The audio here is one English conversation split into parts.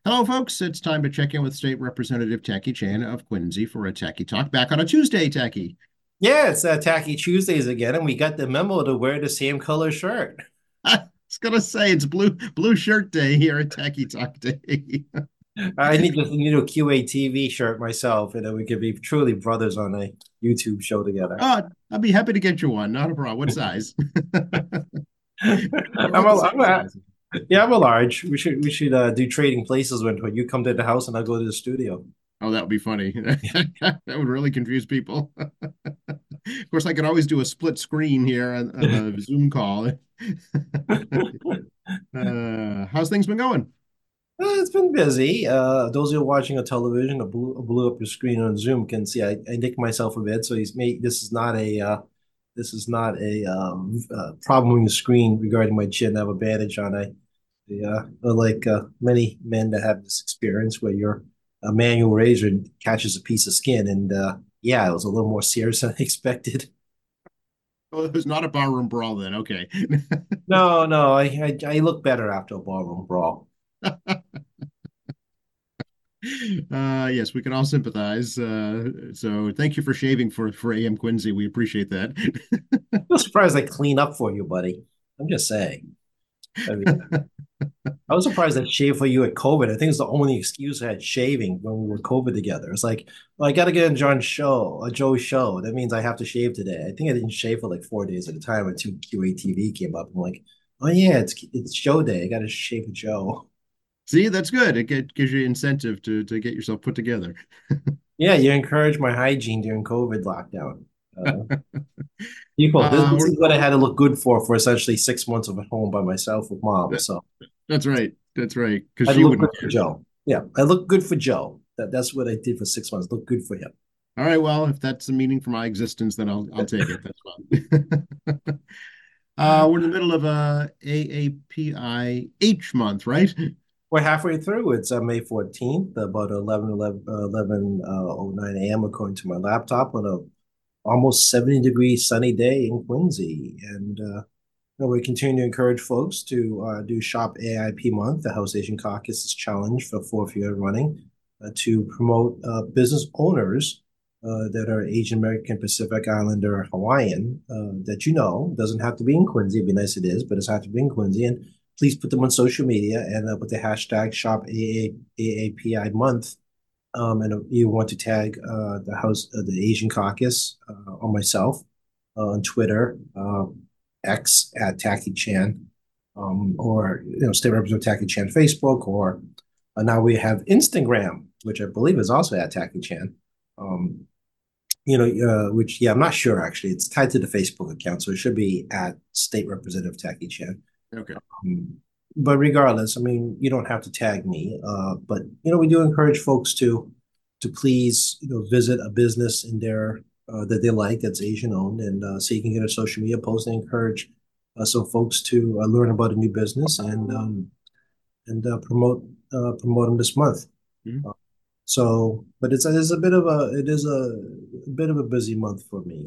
Hello, folks. It's time to check in with State Representative Tacky Chan of Quincy for a Tacky Talk. Back on a Tuesday, Tacky. Yeah, it's Tacky Tuesdays again, and we got the memo to wear the same color shirt. I was gonna say it's blue shirt day here at Tacky Talk Day. I need a QA TV shirt myself, and then we could be truly brothers on a YouTube show together. Oh, I'd be happy to get you one. Not a problem. What size? We're all I'm the a, same I'm a, size. yeah, I'm a large. We should do trading places when you come to the house and I'll go to the studio. Oh, that would be funny. That would really confuse people. Of course, I could always do a split screen here on the Zoom call. How's things been going? It's been busy. Those who are watching a television, blew up your screen on Zoom can see I nicked myself a bit. So he's made this is not a problem on the screen regarding my chin. I have a bandage on. Like many men that have this experience where your manual razor catches a piece of skin, and yeah, it was a little more serious than I expected. Oh, it was not a barroom brawl then. Okay. No, no, I look better after a ballroom brawl. Yes, we can all sympathize. So thank you for shaving for AM Quincy. We appreciate that. I'm surprised I clean up for you, buddy. I'm just saying. I mean, I was surprised I shaved for you at COVID. I think it's the only excuse I had shaving when we were COVID together. It's like, well, I got to get on Joe's show. That means I have to shave today. I think I didn't shave for like 4 days at a time until QATV came up. I'm like, oh yeah, it's show day. I got to shave with Joe. See, that's good. Gives you incentive to get yourself put together. Yeah, you encourage my hygiene during COVID lockdown. Uh, People, this, Uh, this we're, is what I had to look good for essentially 6 months of at home by myself with mom. that, So that's right. That's right. Because I she look wouldn't good for care. Joe. Yeah, I look good for Joe. That's what I did for 6 months. Look good for him. All right. Well, if that's the meaning for my existence, then I'll take it. That's fine. We're in the middle of a AAPIH month, right? We're halfway through. It's May 14th, about 11:09 a.m. according to my laptop on a almost 70-degree sunny day in Quincy. And we continue to encourage folks to do Shop AIP Month, the House Asian Caucus's challenge for fourth year running, to promote business owners that are Asian American, Pacific Islander, Hawaiian, that doesn't have to be in Quincy. It'd be nice it is, but it's have to be in Quincy. And please put them on social media and with the hashtag Shop AAPI Month. And you want to tag the Asian Caucus, or myself on Twitter, X at Tacky Chan, or State Representative Tacky Chan Facebook, or now we have Instagram, which I believe is also at Tacky Chan. Um, which, yeah, I'm not sure actually. It's tied to the Facebook account, so it should be at State Representative Tacky Chan. Okay. But regardless, I mean, you don't have to tag me. But we do encourage folks to please visit a business in there that they like that's Asian owned, and so you can get a social media post and encourage some folks to learn about a new business and promote them this month. Mhm. But it is a busy month for me.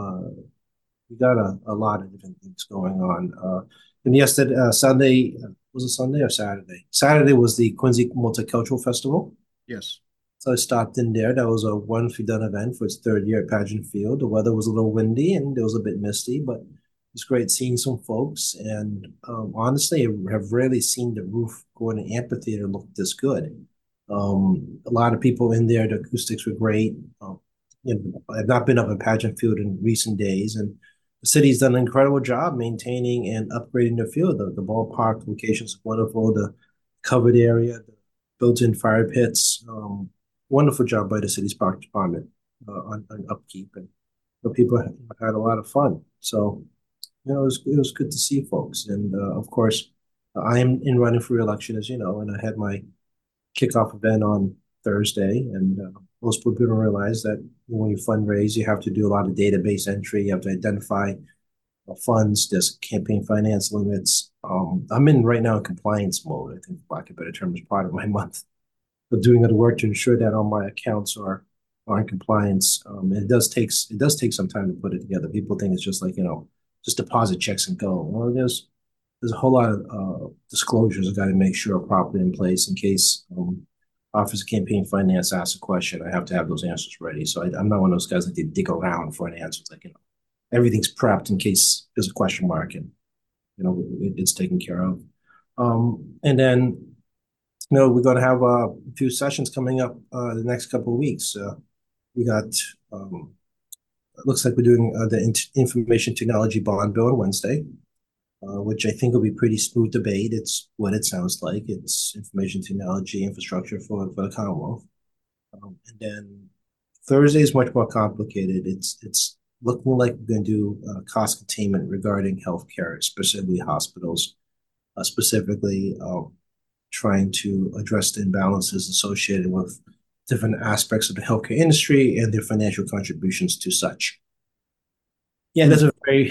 We got a lot of different things going on. And yesterday, Sunday, was it Sunday or Saturday? Saturday was the Quincy Multicultural Festival. Yes. So I stopped in there. That was a once done event for its third year at Pageant Field. The weather was a little windy and it was a bit misty, but it's great seeing some folks. And honestly, I have rarely seen the roof go in an amphitheater look this good. A lot of people in there. The acoustics were great. I've not been up in Pageant Field in recent days, and the city's done an incredible job maintaining and upgrading the field. The ballpark location is wonderful. The covered area, the built-in fire pits. Wonderful job by the city's park department on upkeep, and people had a lot of fun. So it was good to see folks, and of course, I am in running for re-election, as you know, and I had my kickoff event on Thursday, and most people don't realize that when you fundraise, you have to do a lot of database entry. You have to identify funds, there's campaign finance limits. I'm in right now in compliance mode. I think, for lack of a better term, is part of my month of doing the work to ensure that all my accounts are in compliance. And it does take some time to put it together. People think it's just like just deposit checks and go. Well, there's a whole lot of disclosures I got to make sure are properly in place in case Office of Campaign Finance asks a question. I have to have those answers ready. So I'm not one of those guys that they dig around for an answer. It's like, everything's prepped in case there's a question mark, and it's taken care of. And then we're going to have a few sessions coming up the next couple of weeks. We got it looks like we're doing the information technology bond bill on Wednesday, which I think will be pretty smooth debate. It's what it sounds like. It's information technology infrastructure for the Commonwealth. And then Thursday is much more complicated. It's looking like we're going to do cost containment regarding healthcare, specifically hospitals, specifically trying to address the imbalances associated with different aspects of the healthcare industry and their financial contributions to such. Yeah, that's a very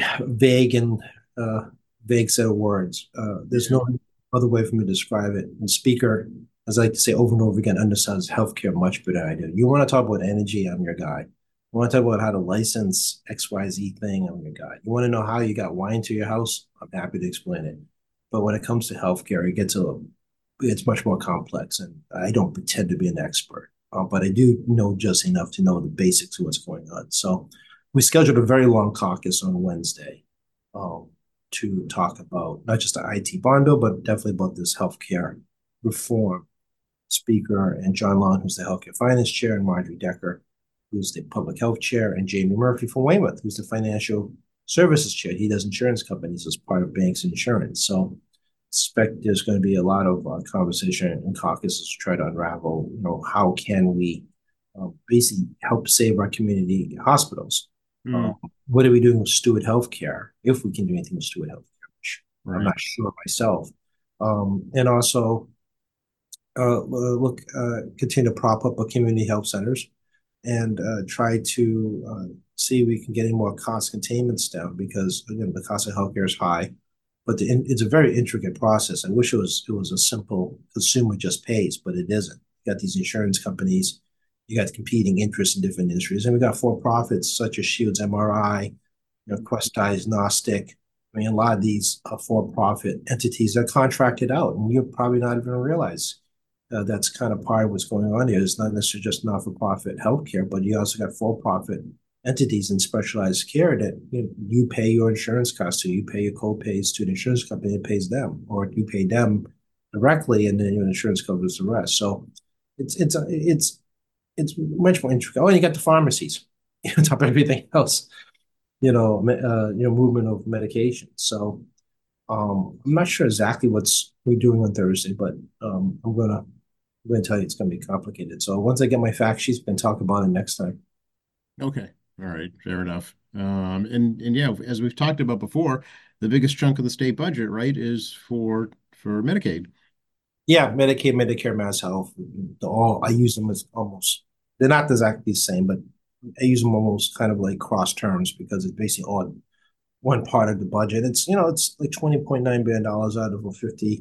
vague set of words. There's no other way for me to describe it. And speaker, as I like to say over and over again, understands healthcare much better than I do. You want to talk about energy, I'm your guy. You want to talk about how to license XYZ thing, I'm your guy. You want to know how you got wine to your house, I'm happy to explain it. But when it comes to healthcare, it's much more complex, and I don't pretend to be an expert. But I do know just enough to know the basics of what's going on. So we scheduled a very long caucus on Wednesday to talk about not just the IT bond bill, but definitely about this healthcare reform. Speaker and John Long, who's the healthcare finance chair, and Marjorie Decker, who's the public health chair, and Jamie Murphy from Weymouth, who's the financial services chair. He does insurance companies as part of banks and insurance. So expect there's going to be a lot of conversation and caucuses to try to unravel, how can we basically help save our community hospitals? What are we doing with Steward Healthcare, if we can do anything with Steward Healthcare, which I'm not sure myself. And also continue to prop up our community health centers and try to see if we can get any more cost containments down, because, again, the cost of healthcare is high. But it's a very intricate process. I wish it was a simple consumer just pays, but it isn't. You got these insurance companies, you got competing interests in different industries, and we got for-profits such as Shields MRI, Quest Diagnostic. I mean, a lot of these for-profit entities are contracted out, and you're probably not even realize that's kind of part of what's going on here. It's not necessarily just not-for-profit healthcare, but you also got for-profit entities in specialized care that you pay your insurance costs to. You pay your co-pays to the insurance company, it pays them, or you pay them directly, and then your insurance covers the rest. So it's much more intricate. Oh, and you got the pharmacies on top of everything else. Movement of medication. So I'm not sure exactly what's we're doing on Thursday, but I'm gonna tell you it's gonna be complicated. So once I get my fact sheets, we can talk about it next time. Okay. All right. Fair enough. And yeah, as we've talked about before, the biggest chunk of the state budget, right, is for Medicaid. Yeah, Medicaid, Medicare, Mass Health. I use them as almost, they're not exactly the same, but I use them almost kind of like cross terms, because it's basically all one part of the budget. It's like $20.9 billion out of a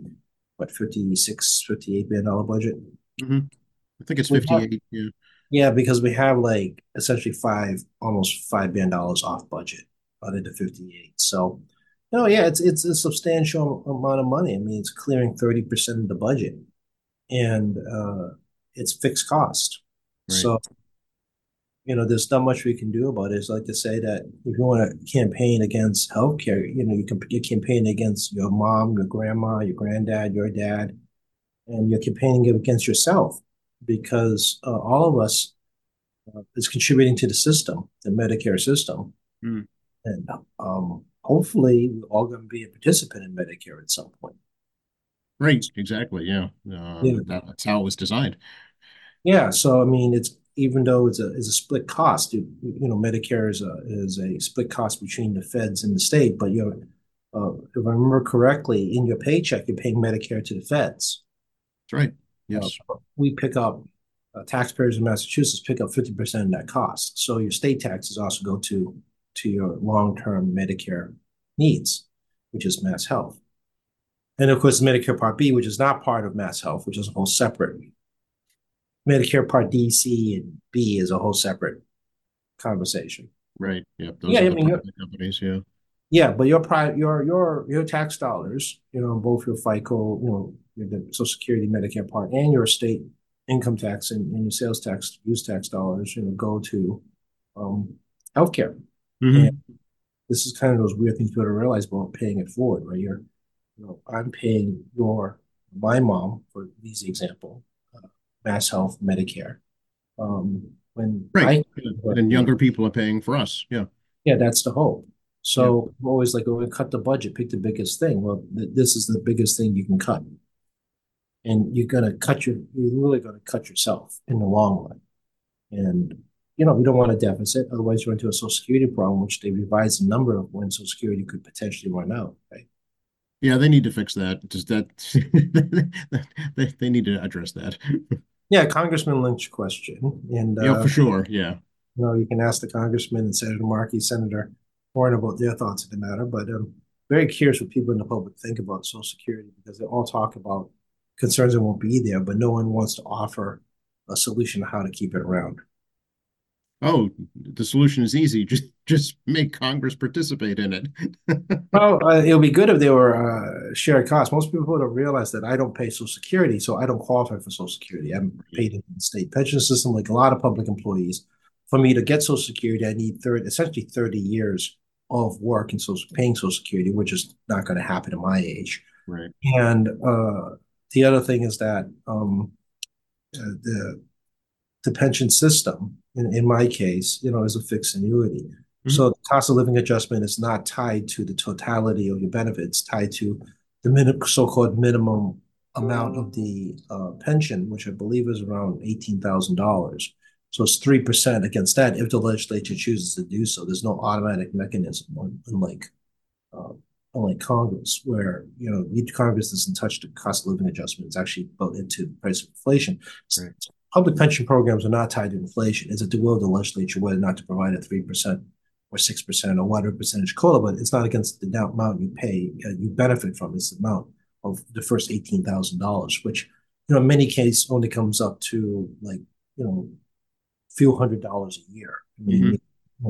58 billion dollar budget. I think it's 58. Yeah. Yeah, because we have like essentially almost $5 billion off budget out of the 58. So, yeah, it's a substantial amount of money. I mean, it's clearing 30% of the budget, and it's fixed cost. Right. So, there's not much we can do about it. It's like to say that if you want to campaign against healthcare, you're campaigning against your mom, your grandma, your granddad, your dad, and you're campaigning against yourself, because all of us is contributing to the system, the Medicare system. And hopefully we're all going to be a participant in Medicare at some point. Right, exactly. Yeah. That's how it was designed. Yeah. So, I mean, even though it's a split cost, Medicare is a split cost between the feds and the state, but if I remember correctly, in your paycheck, you're paying Medicare to the feds. That's right. Yes. We pick up, taxpayers in Massachusetts pick up 50% of that cost. So your state taxes also go to your long-term Medicare needs, which is Mass Health. And of course, Medicare Part B, which is not part of Mass Health, which is a whole separate. Medicare Part D, C, and B is a whole separate conversation. Right. Yep. Those are the private companies. Yeah. Yeah, but your tax dollars, both your FICO, your Social Security, Medicare part, and your state income tax and your sales tax, use tax dollars, go to um, healthcare. And Hmm. this is kind of those weird things you got to realize about paying it forward, right? I'm paying my mom, for an easy example, Mass Health, Medicare. When Right. I Yeah. but And younger people are paying for us. Yeah. yeah, that's the hope. Yeah. So I'm always like, oh, we cut the budget, pick the biggest thing. Well, this is the biggest thing you can cut, and you're really gonna cut yourself in the long run. And we don't want a deficit, otherwise you run into a Social Security problem, which they revised the number of when Social Security could potentially run out. Right? Yeah, they need to fix that. Just that they need to address that. Yeah, Congressman Lynch question, and Yeah, for sure. Yeah. you can ask the congressman and Senator Markey, Senator Warren about their thoughts of the matter. But I'm very curious what people in the public think about Social Security because they all talk about concerns that won't be there, but no one wants to offer a solution to how to keep it around. Oh, the solution is easy. Just make Congress participate in it. Well, it would be good if they were shared costs. Most people don't realize that I don't pay Social Security, so I don't qualify for Social Security. I'm paid in the state pension system like a lot of public employees. For me to get Social Security, I need essentially 30 years of work in paying Social Security, which is not going to happen at my age. Right. And the other thing is that the pension system, in my case, is a fixed annuity. Hmm. So the cost of living adjustment is not tied to the totality of your benefits, tied to the so-called minimum amount of the pension, which I believe is around $18,000. So it's 3% against that if the legislature chooses to do so. There's no automatic mechanism, uh, unlike Congress, where each Congress doesn't touch the cost of living adjustment. It's actually built into the price of inflation. Right. Public pension programs are not tied to inflation. It's at the will of the legislature whether or not to provide a 3% or 6% or whatever percentage COLA, but it's not against the amount you pay, you benefit from. It's the amount of the first $18,000, which in many cases only comes up to like a few $100s a year. I mean, Hmm.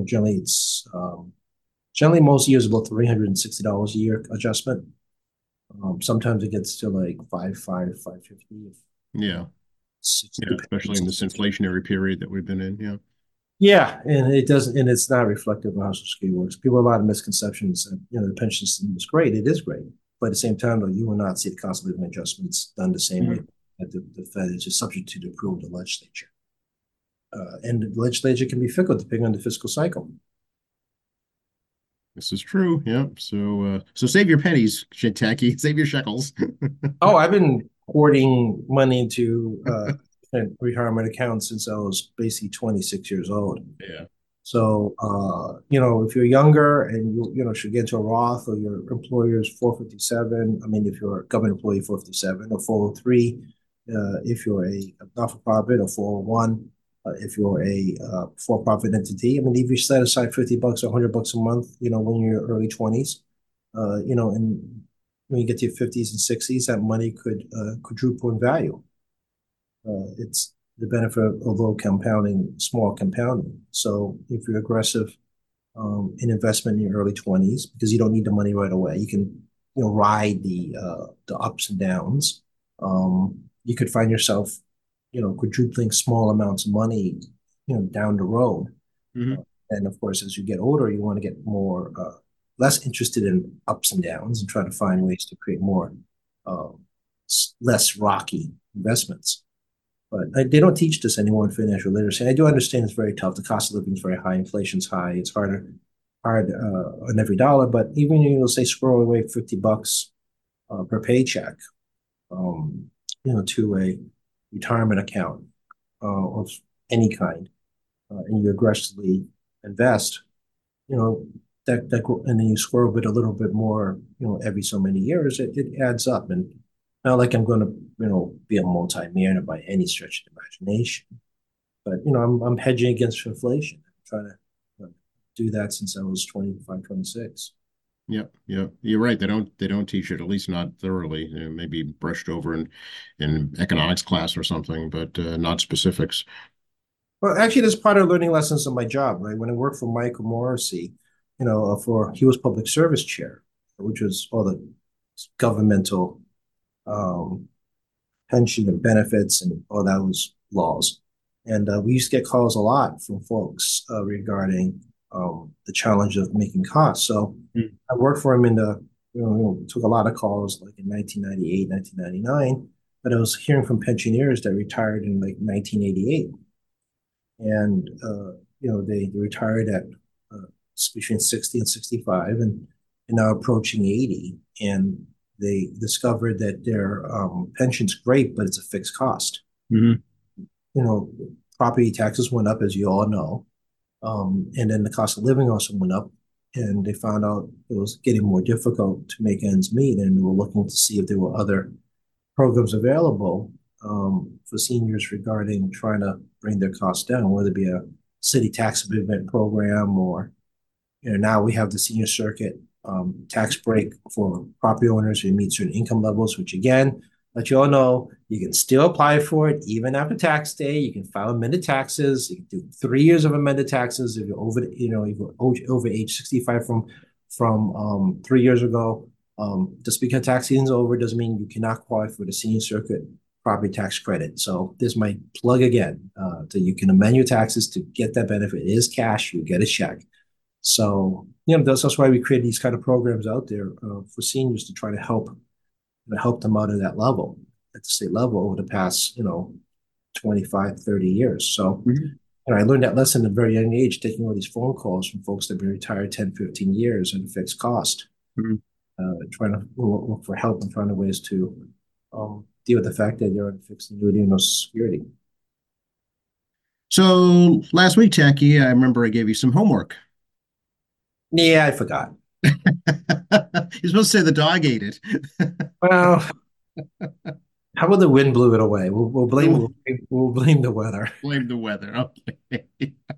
generally most years about $360 a year adjustment. Sometimes it gets to like 550. Yeah. Yeah. Especially in this Depends. inflationary period that we've been in. Yeah. Yeah, and it doesn't, and it's not reflective of how Social Security works. People have a lot of misconceptions that the pension system is great. It is great, but at the same time, though, you will not see the cost of living adjustments done the same way Mhm. that the Fed is just subject to the approval of the legislature. And the legislature can be fickle depending on the fiscal cycle. This is true. Yeah. So save your pennies, Tacky. Save your shekels. Oh, I've been hoarding money into retirement accounts since I was basically 26 years old. Yeah. So, if you're younger and should get into a Roth or your employer's 457, I mean, if you're a government employee, 457 or 403, if you're a not-for-profit or 401, if you're a for-profit entity, I mean, if you set aside $50 or $100 a month, when you're in your early 20s, and when you get to your 50s and 60s, that money could quadruple in value. It's the benefit of low compounding, small compounding. So if you're aggressive in investment in your early 20s, because you don't need the money right away, you can ride the ups and downs. You could find yourself quadrupling small amounts of money down the road. Hmm. And of course, as you get older, you want to get more less interested in ups and downs and try to find ways to create more uh, less rocky investments. But they don't teach this anymore in financial literacy. I do understand it's very tough. The cost of living is very high. Inflation's high. It's hard on every dollar. But even say squirrel away $50 per paycheck, to a retirement account of any kind, and you aggressively invest, you know, and then you squirrel it a little bit more, every so many years, it adds up. And not like I'm going to, be a multi-millionaire by any stretch of the imagination. But, I'm hedging against inflation. I'm trying to do that since I was 25, 26. Yep, yep. You're right. They don't teach it, at least not thoroughly. Maybe brushed over in economics class or something, but not specifics. Well, actually, that's part of learning lessons of my job, right? When I worked for Michael Morrissey, for he was public service chair, which was all the governmental um, pension and benefits and all those laws. And we used to get calls a lot from folks regarding the challenge of making costs. So Mm. I worked for him took a lot of calls like in 1998, 1999. But I was hearing from pensioners that retired in like 1988. And, they retired at between 60 and 65 and now approaching 80. And they discovered that their pension's great, but it's a fixed cost. Mhm. You know, property taxes went up, as you all know, and then the cost of living also went up. And they found out it was getting more difficult to make ends meet, and they were looking to see if there were other programs available for seniors regarding trying to bring their costs down, whether it be a city tax abatement program or now we have the senior circuit tax break for property owners who meet certain income levels, which again, let you all know, you can still apply for it even after tax day. You can file amended taxes. You can do 3 years of amended taxes if you're over age 65 from 3 years ago. Just because tax season's over doesn't mean you cannot qualify for the senior circuit property tax credit. So this might plug again. So you can amend your taxes to get that benefit. It is cash. You get a check. So, that's why we create these kind of programs out there for seniors to try to help them out at that level, at the state level over the past, 25, 30 years. So, Mhm. I learned that lesson at a very young age, taking all these phone calls from folks that have been retired 10, 15 years at a fixed cost, Mhm. trying to look for help and finding ways to deal with the fact that you're on fixed annuity and no security. So last week, Tacky, I remember I gave you some homework. Yeah, I forgot. You're supposed to say the dog ate it. Well, how about the wind blew it away? We'll blame the weather. Blame the weather. Okay.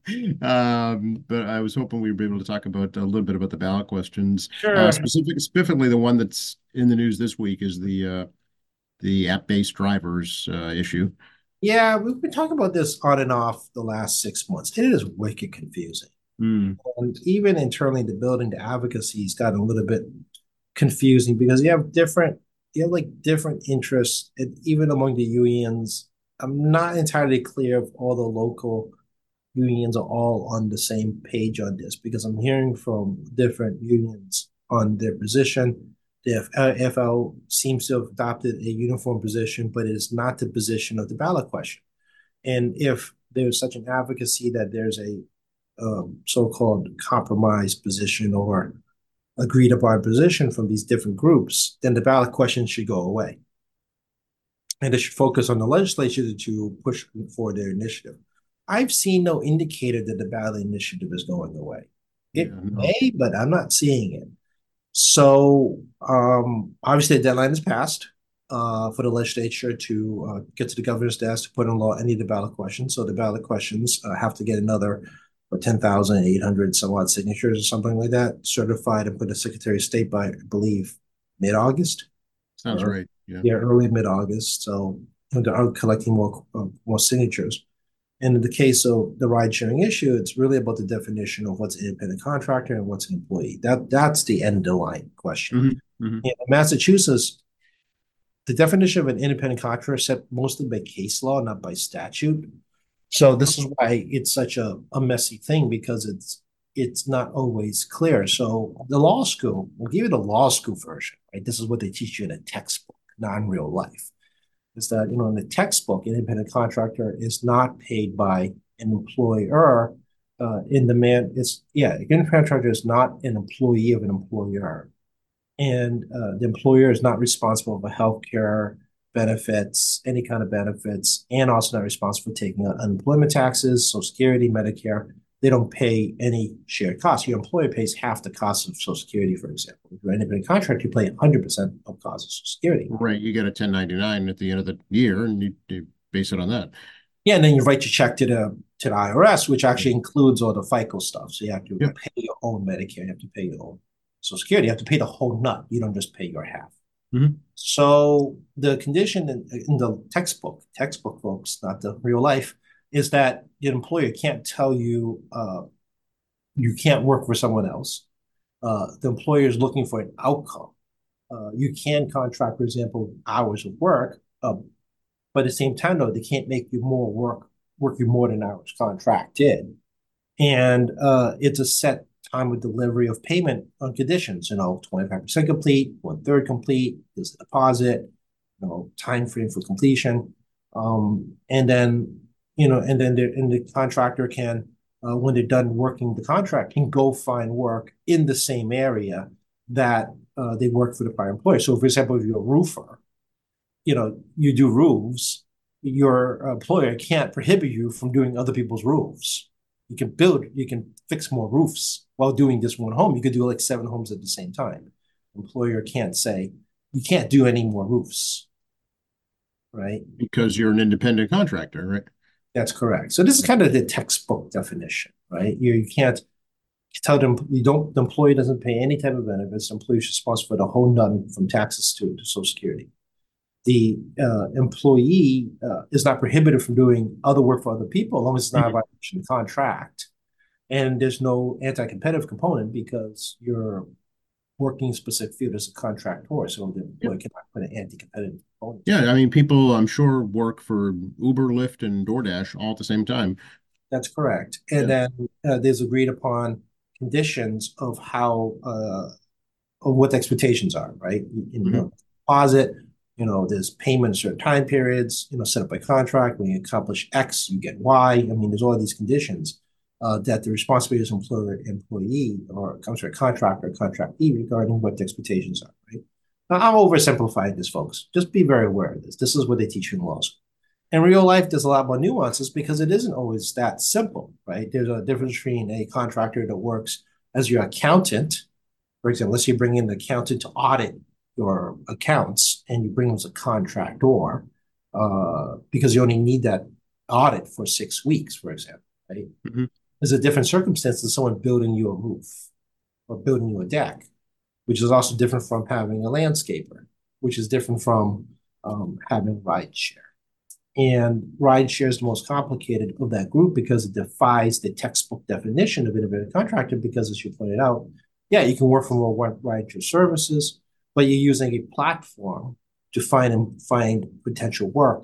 But I was hoping we'd be able to talk about a little bit about the ballot questions. Sure. Specifically, the one that's in the news this week is the app-based drivers issue. Yeah, we've been talking about this on and off the last 6 months. It is wicked confusing. Mm. And even internally, the building, the advocacy has gotten a little bit confusing because you have like different interests, and even among the unions. I'm not entirely clear if all the local unions are all on the same page on this because I'm hearing from different unions on their position. The FL seems to have adopted a uniform position, but it is not the position of the ballot question. And if there's such an advocacy that there's a so-called compromise position or agreed upon position from these different groups, then the ballot question should go away. And they should focus on the legislature to push for their initiative. I've seen no indicator that the ballot initiative is going away. It Yeah, no. may, but I'm not seeing it. So obviously, the deadline is passed for the legislature to get to the governor's desk to put in law any of the ballot questions. So the ballot questions have to get another 10,800 some odd signatures or something like that, certified and put to Secretary of State by, I believe, mid-August Sounds or right. Yeah. yeah, early mid-August. So they're collecting more signatures. And in the case of the ride sharing issue, it's really about the definition of what's an independent contractor and what's an employee. That's the end of the line question. Hmm. Hmm. In Massachusetts, the definition of an independent contractor is set mostly by case law, not by statute. So this is why it's such a messy thing because it's not always clear. So the law school, we'll give you the law school version, right? This is what they teach you in a textbook, not in real life. Is that, in the textbook, an independent contractor is not paid by an employer. In the man, an independent contractor is not an employee of an employer, and the employer is not responsible for health care benefits, any kind of benefits, and also not responsible for taking out unemployment taxes, Social Security, Medicare. They don't pay any shared costs. Your employer pays half the cost of Social Security, for example. If you're an independent contractor, you pay 100% of cost of Social Security. Right. You get a 1099 at the end of the year, and you base it on that. Yeah, and then you write your check to the IRS, which actually includes all the FICO stuff. So you have to Yep. pay your own Medicare, you have to pay your own Social Security, you have to pay the whole nut. You don't just pay your half. Hmm. So the condition in the textbook folks, not the real life, is that the employer can't tell you you can't work for someone else. the employer is looking for an outcome. You can contract, for example, hours of work, but at the same time, though, they can't make you work you more than hours contracted. And it's a set time of delivery of payment on conditions, 25% complete, one third complete, is a deposit, time frame for completion. And then, the contractor can, when they're done working the contract, can go find work in the same area that they work for the prior employer. So, for example, if you're a roofer, you do roofs, your employer can't prohibit you from doing other people's roofs. You can fix more roofs while doing this one home. You could do like 7 homes at the same time. Employer can't say, you can't do any more roofs, right? Because you're an independent contractor, right? That's correct. So this is kind of the textbook definition, right? You can't tell them the employee doesn't pay any type of benefits. The employee is responsible for the whole none from taxes to Social Security. The employee is not prohibited from doing other work for other people as long as it's not a violation of the contract. And there's no anti-competitive component because you're working in a specific field as a contractor, so the employee cannot put an anti-competitive component. Yeah, I mean, people I'm sure work for Uber, Lyft, and DoorDash all at the same time. That's correct. And Yeah. then there's agreed upon conditions of how of what the expectations are, right? Hmm. Deposit, there's payment certain time periods, set up by contract. When you accomplish X, you get Y. I mean, there's all these conditions that the responsibility is employee, or comes from a contractor or contractee regarding what the expectations are, right? Now, I'm oversimplifying this, folks. Just be very aware of this. This is what they teach you in law school. In real life, there's a lot more nuances because it isn't always that simple, right? There's a difference between a contractor that works as your accountant. For example, let's say you bring in an accountant to audit your accounts and you bring them as a contractor because you only need that audit for 6 weeks, for example, right? Hmm. There's a different circumstance than someone building you a roof or building you a deck, which is also different from having a landscaper, which is different from having rideshare. And rideshare is the most complicated of that group because it defies the textbook definition of independent contractor. Because, as you pointed out, yeah, you can work from a rideshare services, but you're using a platform to find potential work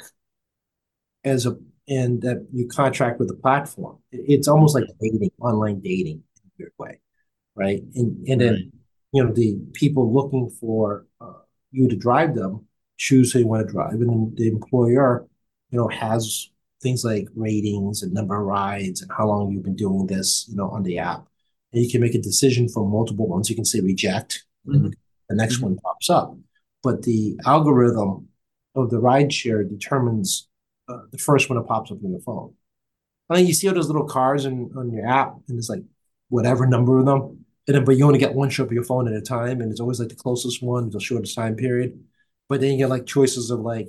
as a and that you contract with the platform. It's almost like dating, online dating in a weird way, right? And Right. then the people looking for you to drive them choose who you want to drive, and the employer has things like ratings and number of rides and how long you've been doing this on the app, and you can make a decision for multiple ones. You can say reject, and then Hmm. the next Hmm. one pops up. But the algorithm of the ride share determines the first one that pops up on your phone. I think you see all those little cars on your app, and it's like whatever number of them, and then but you only get one show up your phone at a time, and it's always like the closest one, the shortest time period. But then you get like choices of like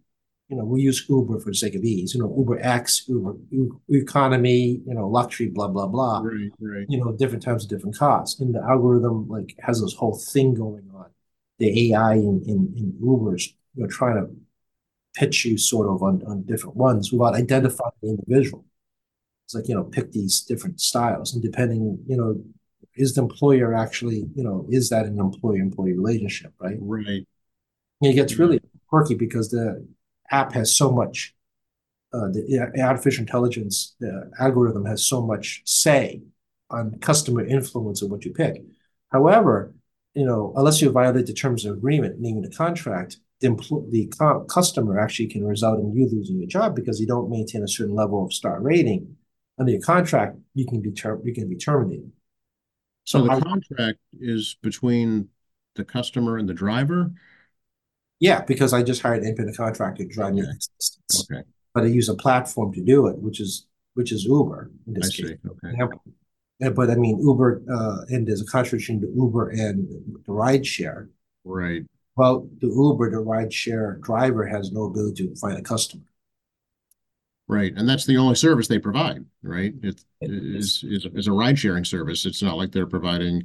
we use Uber for the sake of ease, Uber X, Uber economy, luxury, blah blah blah, Right. Right. different times of different costs, and the algorithm like has this whole thing going on. The AI in Uber's trying to pitch you sort of on different ones without identifying the individual. It's like, pick these different styles, and depending, is the employer actually, is that an employer-employee relationship, right? Right. And it gets Yeah. really quirky because the app has so much, the artificial intelligence, the algorithm has so much say on customer influence of what you pick. However, unless you violate the terms of agreement, naming the contract, the customer actually can result in you losing your job because you don't maintain a certain level of star rating under your contract. You can be terminated. So So the contract is between the customer and the driver. yeah, because I just hired an independent contractor to drive me Okay. this distance, Okay. but I use a platform to do it, which is Uber in I this case. see. Okay. But I mean Uber, and there's a contradiction to Uber and the ride share. Right. Well, the ride share driver has no ability to find a customer. Right. And that's the only service they provide, right? It It's, is a ride sharing service. It's not like they're providing,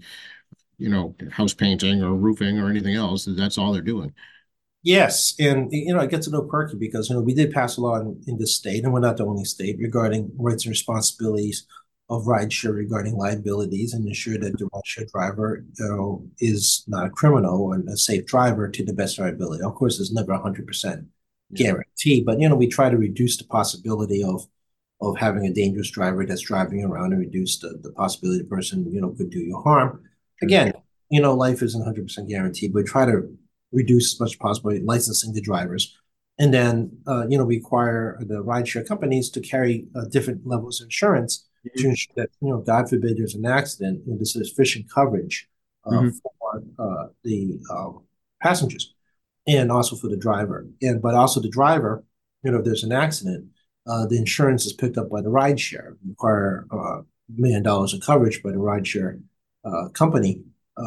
house painting or roofing or anything else. That's all they're doing. yes, and it gets a little quirky because we did pass a law in this state, and we're not the only state regarding rights and responsibilities of rideshare regarding liabilities and ensure that the rideshare driver, is not a criminal and a safe driver to the best of our ability. Of course, there's never 100% Yeah. guarantee, but we try to reduce the possibility of having a dangerous driver that's driving around and reduce the possibility the person could do you harm. Sure. Again, life isn't 100% guaranteed, but try to reduce as much as possible licensing the drivers. And then, require the rideshare companies to carry different levels of insurance to Mhm. ensure that, God forbid there's an accident, there's sufficient coverage Mhm. for the passengers and also for the driver. But also the driver, if there's an accident, the insurance is picked up by the rideshare, require $1 million of coverage by the rideshare company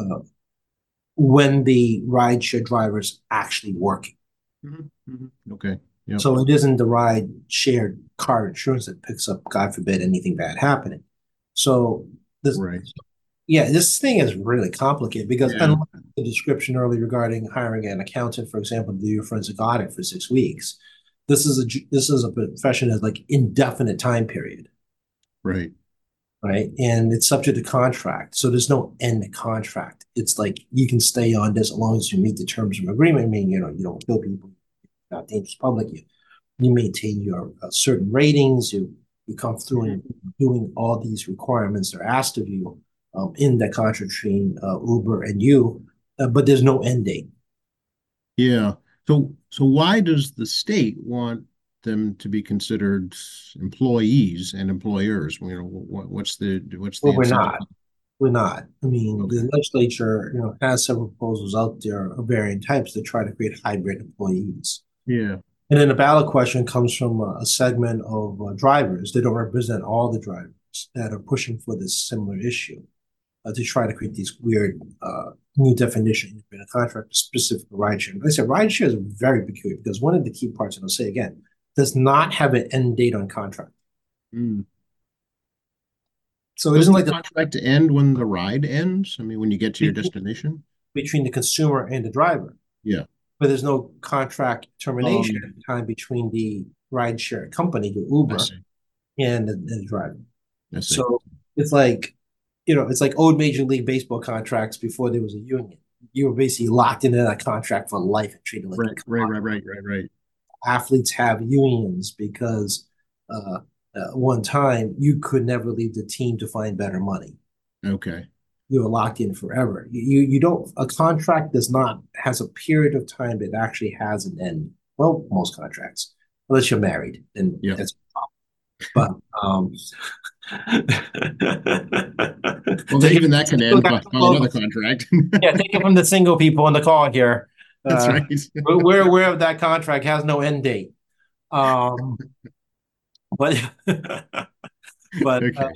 when the rideshare driver is actually working. Mhm. Mhm. Okay. Yep. So it isn't the ride shared car insurance that picks up, God forbid, anything bad happening. So this, Right. yeah, this thing is really complicated because Yeah. unlike the description earlier regarding hiring an accountant, for example, to do your forensic audit for 6 weeks, this is a profession that's like indefinite time period, Right. right? And it's subject to contract, so there's no end to contract. It's like you can stay on this as long as you meet the terms of agreement. I mean, you don't kill people, not dangerous public. You maintain your certain ratings. You come through Mhm. and doing all these requirements that are asked of you in that contract between Uber and you, but there's no end date. Yeah. So why does the state want them to be considered employees and employers? What's the Well, we're incentive? not. We're not. I mean, Okay. the legislature, has several proposals out there of varying types to try to create hybrid employees. Yeah. And then the ballot question comes from a segment of drivers. They don't represent all the drivers that are pushing for this similar issue. To try to create these weird new definitions in a contract specific to rideshare. Like I said, rideshare is very peculiar because one of the key parts, and I'll say again, does not have an end date on contract. Mm. So it isn't Doesn't the like the contract end when the ride ends? I mean, when you get to your between, destination? between the consumer and the driver, Yeah. but there's no contract termination Um, time between the rideshare company, the I Uber, see. and the driver. I see. So it's like, it's like old Major League Baseball contracts before there was a union. You were basically locked into that contract for life and treated like a Right. Right. Right. Right. Right. Right. athletes have unions because uh, one time you could never leave the team to find better money. Okay. You were locked in forever. You don't a contract does not has a period of time that actually has an end. Well, most contracts, unless you're married, then Yep. that's but Well, take even that can end by another contract. yeah, take it from the single people on the call here. That's Uh, right. we're aware of that contract has no end date. Um, but but Okay.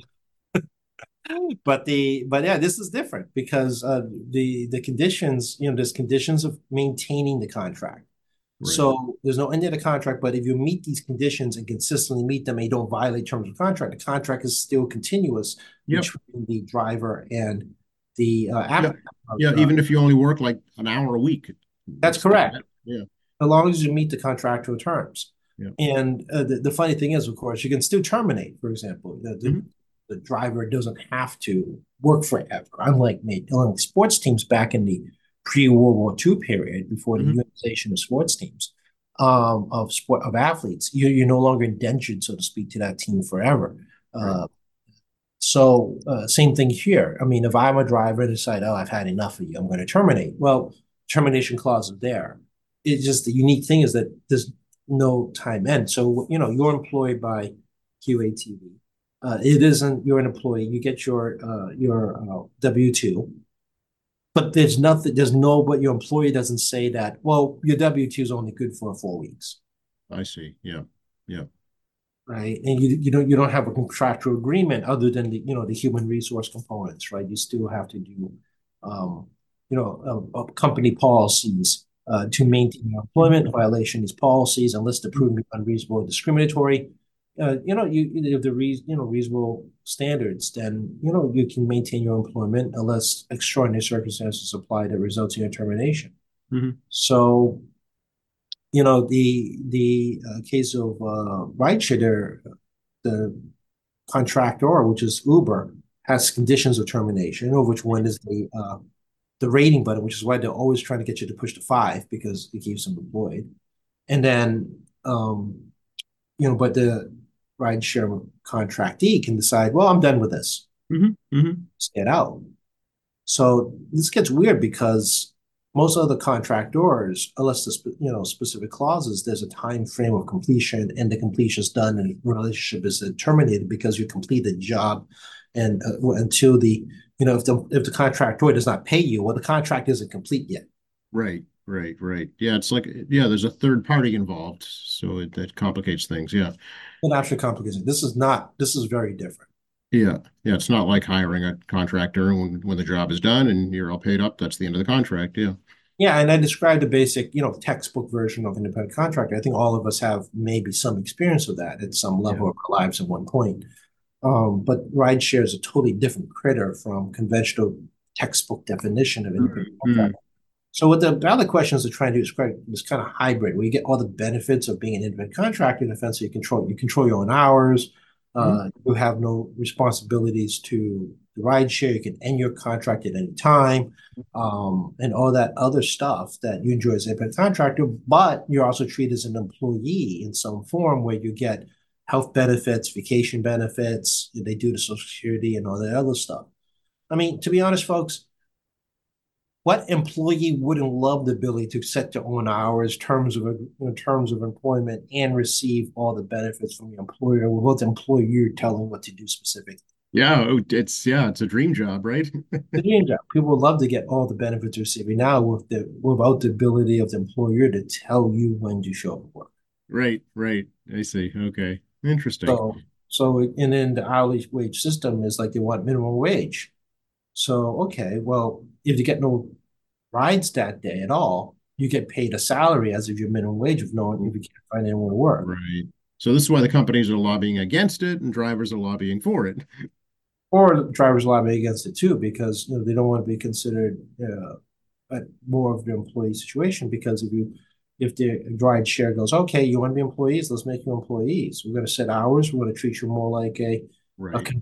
but yeah, this is different because the conditions, there's conditions of maintaining the contract. Right. So there's no end of the contract, but if you meet these conditions and consistently meet them and you don't violate terms of contract, the contract is still continuous Yep. between the driver and the Yep. app. Yeah. Even if you only work like an hour a week, That's it's still correct. that. Yeah. As long as you meet the contractual terms. Yeah. And the funny thing is, of course, you can still terminate, for example. Mhm. The driver doesn't have to work forever. Unlike sports teams back in the pre-World War II period, before the Mhm. unionization of sports teams, of athletes, you're no longer indentured, so to speak, to that team forever. Right. Uh, same thing here. I mean, if I'm a driver and decide, oh, I've had enough of you, I'm going to terminate. Well, termination clause is there. It's just the unique thing is that there's no time end. So, you're employed by QATV. It isn't you're an employee. You get your W-2, but there's nothing. There's no. But your employee doesn't say that. Well, your W-2 is only good for 4 weeks, I see. Yeah. Yeah. right? And you don't have a contractual agreement other than the human resource components, right? You still have to do um, company policies to maintain your Mhm. employment violation these policies unless they're proven unreasonable or discriminatory. If the reasonable standards, then you can maintain your employment unless extraordinary circumstances apply that results in your termination. Mhm. So the case of rideshare, the contractor, which is Uber, has conditions of termination, of which one is the rating button, which is why they're always trying to get you to push to 5 because it keeps them employed. And then, but the rideshare contractee can decide, well, I'm done with this. Hmm. Hmm. Just get out. So this gets weird because most of the contractors, unless the specific clauses, there's a time frame of completion, and the completion is done, and the relationship is terminated because you complete the job, and until if the contractor does not pay you, well, the contract isn't complete yet. Right, right, right. Yeah, it's like, yeah, there's a third party involved, so that complicates things. Yeah. It actually complicates it. This is not. This is very different. Yeah. Yeah. It's not like hiring a contractor and when the job is done and you're all paid up, that's the end of the contract. Yeah. Yeah, and I described the basic, textbook version of independent contractor. I think all of us have maybe some experience of that at some Yeah. level of our lives at one point. But rideshare is a totally different critter from conventional textbook definition of independent Mm-hmm. contractor. So what the other questions are trying to describe is kind of hybrid, where you get all the benefits of being an independent contractor in the sense that you control your own hours, you have no responsibilities to the ride share, you can end your contract at any time, and all that other stuff that you enjoy as an independent contractor, but you're also treated as an employee in some form where you get health benefits, vacation benefits, they do the Social Security and all that other stuff. I mean, to be honest, folks, what employee wouldn't love the ability to set their own hours, terms of employment, and receive all the benefits from the employer without the employer telling what to do specifically? Yeah. It's a dream job, right? The dream job. People would love to get all the benefits they're receiving now without the ability of the employer to tell you when to show up at work. Right, right. I see. Okay. Interesting. And then the hourly wage system is like they want minimum wage. So, okay, well, if you get no rides that day at all, you get paid a salary as if your minimum wage of knowing if you can't find anyone to work. Right. So this is why the companies are lobbying against it and drivers are lobbying for it. Or the drivers lobby against it too, because they don't want to be considered more of the employee situation. Because if the ride share goes, okay, you want to be employees, let's make you employees. We're going to set hours. We're going to treat you more like a Right.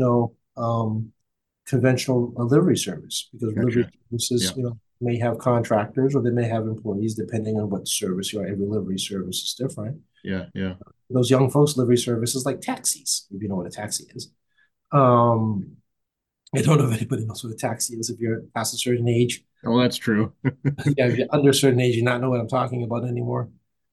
conventional livery service, because livery Gotcha. services, Yeah. may have contractors or they may have employees depending on what service you are. Every livery service is different. Yeah. Yeah. Those young folks, livery services like taxis, if you know what a taxi is. Um, I don't know if anybody knows what a taxi is. If you're past a certain age, Oh, that's true. yeah, if you're under a certain age, you not know what I'm talking about anymore.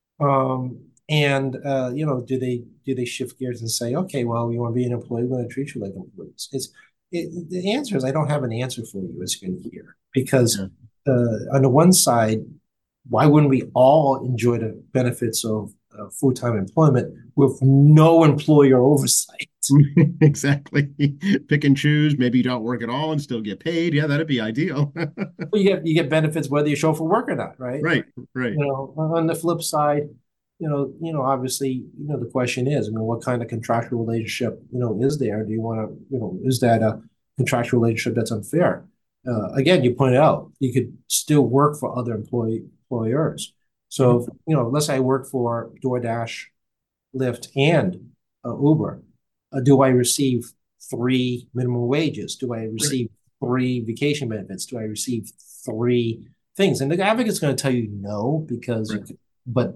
And do they shift gears and say, okay, well, you want to be an employee, we're going to treat you like employees? The answer is I don't have an answer for you as you can hear, because Yeah. on the one side, why wouldn't we all enjoy the benefits of full-time employment with no employer oversight? Exactly. Pick and choose. Maybe you don't work at all and still get paid. Yeah, that'd be ideal. Well, you get benefits whether you show up for work or not, right? Right. Right. On the flip side, obviously, the question is, I mean, what kind of contractual relationship, is there? Do you want to, is that a contractual relationship that's unfair? Again, you pointed out you could still work for other employers. Mhm. So, let's say I work for DoorDash, Lyft, and Uber. Do I receive 3 minimum wages? Do I Right. receive 3 vacation benefits? Do I receive 3 things? And the advocate's going to tell you no, Right. but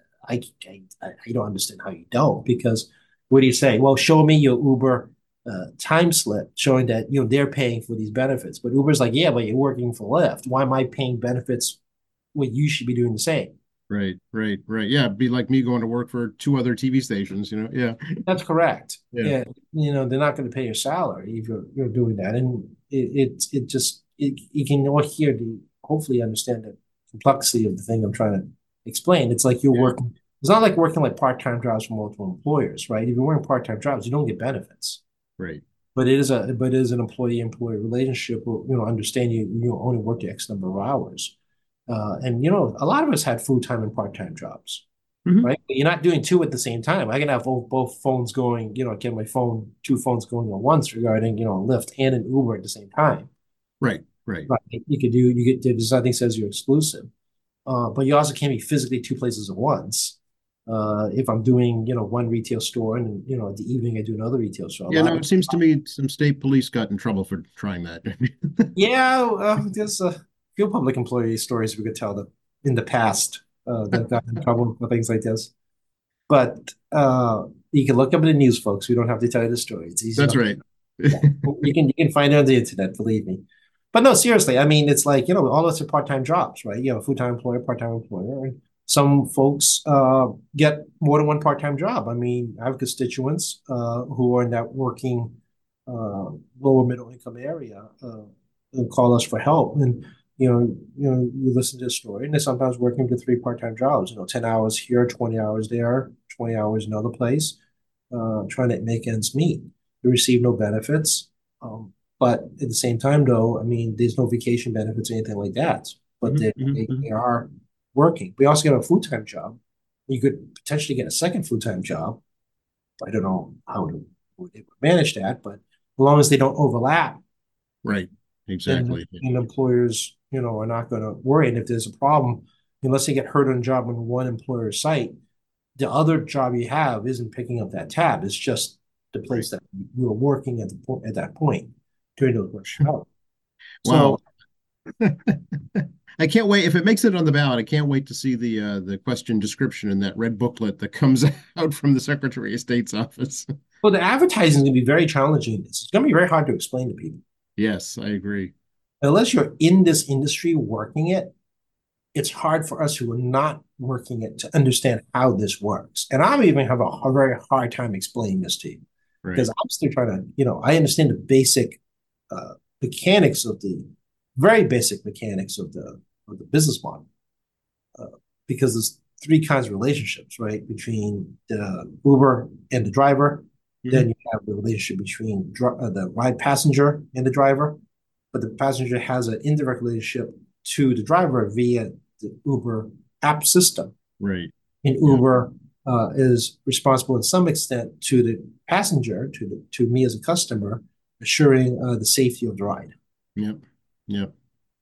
I don't understand how you don't, because what do you say? Well, show me your Uber time slip showing that they're paying for these benefits. But Uber's like, yeah, but you're working for Lyft. Why am I paying benefits when you should be doing the same? Right. Right. Right. Yeah. It'd be like me going to work for two other TV stations. Yeah. That's correct. Yeah. Yeah, they're not going to pay your salary if you're doing that, and it just you can all hear the hopefully understand the complexity of the thing I'm trying to explain. It's like you're Yeah. working. It's not like working like part-time jobs for multiple employers, right? If you're working part-time jobs, you don't get benefits, Right. but it is an employee-employee relationship. Understand you only work X number of hours, and a lot of us had full-time and part-time jobs, Hmm. right? But you're not doing two at the same time. I can have both phones going, get my two phones going at once regarding, Lyft and an Uber at the same time. Right. Right. Right. There's nothing says you're exclusive. But you also can't be physically two places at once. If I'm doing, one retail store and, at the evening I do another retail store, a Yeah, lot no, of, it seems to me some state police got in trouble for trying that. yeah, there's a few public employee stories we could tell that in the past that got in trouble for things like this. But you can look up in the news, folks. We don't have to tell you the story. It's easy That's enough. right. Yeah, you can find it on the internet, believe me. But no, seriously, I mean, it's like, all of us are part-time jobs, right? You have a full-time employer, part-time employer, and some folks get more than one part-time job. I mean, I have constituents who are in that working lower middle income area and call us for help. And you listen to the story, and they're sometimes working to three part-time jobs. 10 hours here, 20 hours there, 20 hours another place, trying to make ends meet. They receive no benefits. But at the same time, though, I mean, there's no vacation benefits or anything like that. But Mhm, they, mhm, they, mhm. they are working. We also get a full-time job. You could potentially get a second full-time job. I don't know how they would manage that, but as long as they don't overlap, Right. then Exactly. employers, are not going to worry. And if there's a problem, unless they get hurt on a job on one employer's site, the other job you have isn't picking up that tab. It's just the Right. place that you were working at that point during those work hours. Wow. So I can't wait. If it makes it on the ballot, I can't wait to see the question description in that red booklet that comes out from the Secretary of State's office. well, the advertising is going to be very challenging. It's going to be very hard to explain to people. Yes, I agree. Unless you're in this industry working it, it's hard for us who are not working it to understand how this works. And I even have a very hard time explaining this to you because Right. I'm still trying to, I understand the basic uh, mechanics of the very basic mechanics of the business model uh, because there's three kinds of relationships, right? Between the Uber and the driver. Then Mhm. you have the relationship between the ride passenger and the driver, but the passenger has an indirect relationship to the driver via the Uber app system. Right. And Yeah. Uber is responsible in some extent to the passenger, to me as a customer, assuring the safety of the ride. Yep. Yep.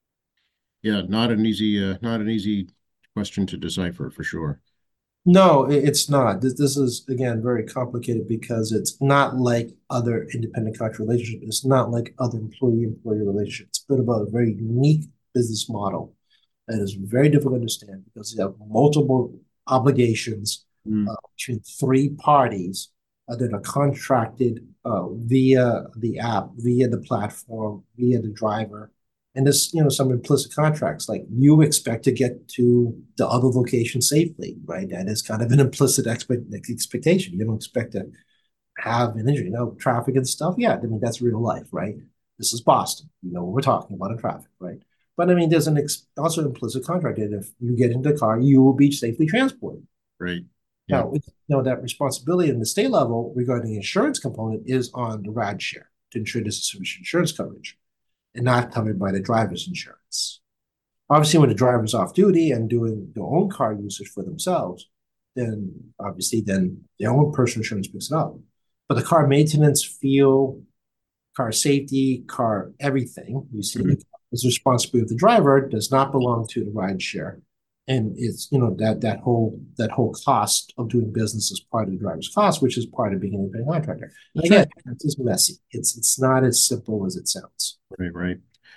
Yeah. Not an easy question to decipher for sure. No, it's not. This is again very complicated because it's not like other independent contract relationships. It's not like other employee-employee relationships. It's been about a very unique business model that is very difficult to understand because you have multiple obligations Mm. between three parties that are contracted via the app, via the platform, via the driver. And there's, some implicit contracts, like you expect to get to the other location safely, right? That is kind of an implicit expectation. You don't expect to have an injury. Now, traffic and stuff, yeah, I mean, that's real life, right? This is Boston. You know what we're talking about in traffic, right? But I mean, there's also implicit contract that if you get into the car, you will be safely transported. Right. Yep. Now, that responsibility in the state level regarding the insurance component is on the ride share to ensure there's sufficient insurance coverage and not covered by the driver's insurance. Obviously, when the driver's off duty and doing their own car usage for themselves, then obviously then their own personal insurance picks it up. But the car maintenance, fuel, car safety, car everything you see in the Mhm. car is responsibility of the driver, does not belong to the ride share. And it's that whole cost of doing business is part of the driver's cost, which is part of being an independent contractor. And That's again, right. it's messy. It's not as simple as it sounds. Right. Right.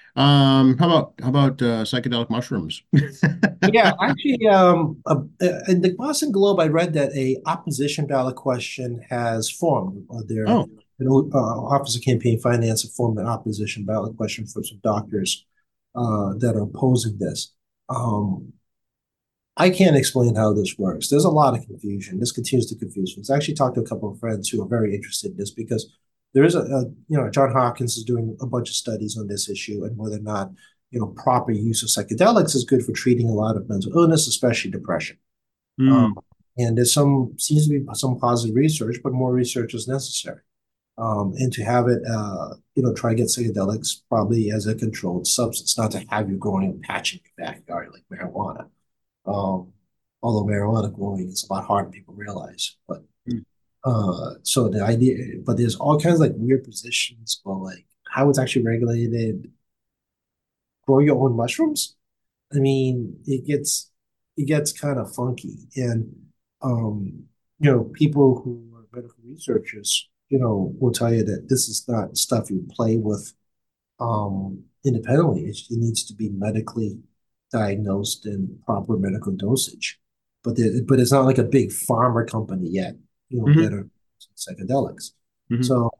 How about psychedelic mushrooms? Yeah, actually, in the Boston Globe, I read that a opposition ballot question has formed. Their Oh, Office of Campaign Finance have formed an opposition ballot question for some doctors that are opposing this. Um, I can't explain how this works. There's a lot of confusion. This continues to confuse us. I actually talked to a couple of friends who are very interested in this because there is John Hopkins is doing a bunch of studies on this issue and whether or not, proper use of psychedelics is good for treating a lot of mental illness, especially depression. Um, mm, and seems to be some positive research, but more research is necessary. And to have it, try to get psychedelics probably as a controlled substance, not to have you growing a patch in your backyard like marijuana. Um, Although marijuana growing is a lot harder than people realize. But mm, so the idea, but there's all kinds of like weird positions or like how it's actually regulated. Grow your own mushrooms. I mean, it gets kind of funky, and um, people who are medical researchers, will tell you that this is not stuff you play with independently. It needs to be medically diagnosed and proper medical dosage. But it's not like a big pharma company yet, that Hmm. are psychedelics. Hmm. So,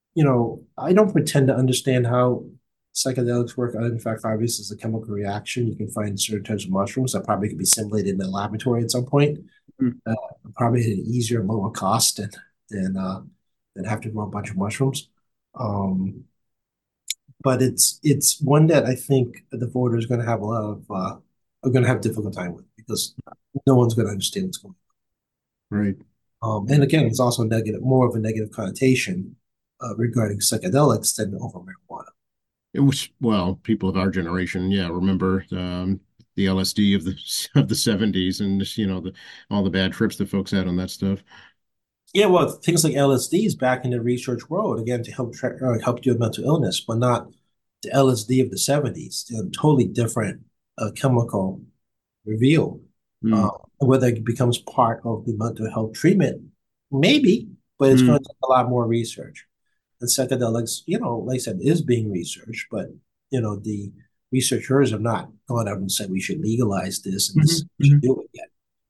I don't pretend to understand how psychedelics work. In fact, obviously, it's a chemical reaction. You can find certain types of mushrooms that probably could be simulated in a laboratory at some point, uh, probably at an easier, lower cost than have to grow a bunch of mushrooms. Um, but it's one that I think the voters are going to have a lot of are going to have a difficult time with because no one's going to understand what's going Right. on. And again, it's also negative, more of a negative connotation regarding psychedelics than over marijuana. It was, well, people of our generation, yeah, remember the LSD of the of the 70s and all the bad trips that folks had on that stuff. Yeah, well, things like LSD is back in the research world again to help deal with mental illness, but not the LSD of the 70s. Totally different chemical reveal. Uh, Mm. Whether it becomes part of the mental health treatment, maybe, but it's going Mm. to take a lot more research. And psychedelics, like I said, is being researched, but the researchers have not gone out and said we should legalize this and this Hmm. we should Hmm. do it yet.